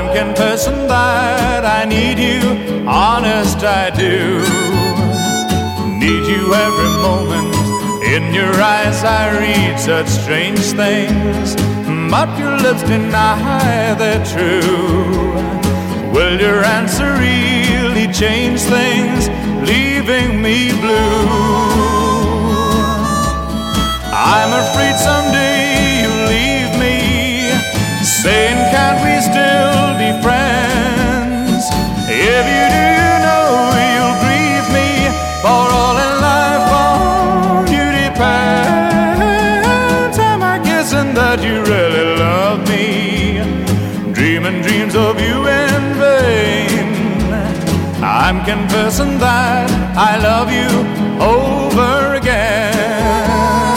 I'm confessing that I need you, honest I do. Need you every moment. In your eyes I read such strange things, but your lips deny they're true. Will your answer really change things, leaving me blue? I'm afraid someday you'll leave me, saying can't we still be friends? If you do, you know you'll grieve me, for all in life on you depends. Am I guessing that you really love me, dreaming dreams of you in vain? I'm confessing that I love you over again.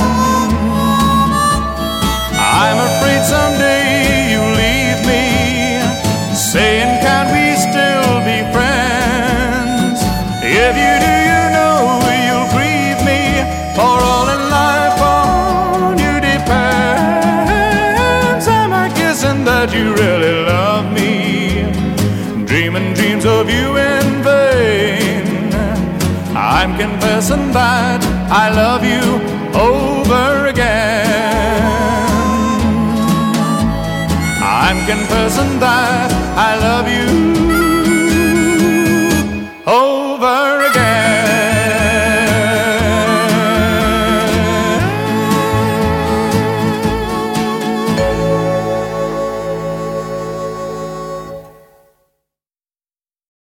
I'm afraid someday you'll leave me, saying can't we still be friends? If you do, you know you'll grieve me, for all in life on you depends. Am I guessing that you really love me, dreaming dreams of you in vain? I'm confessing that I love you over again. I'm confessing that I love you. Oh.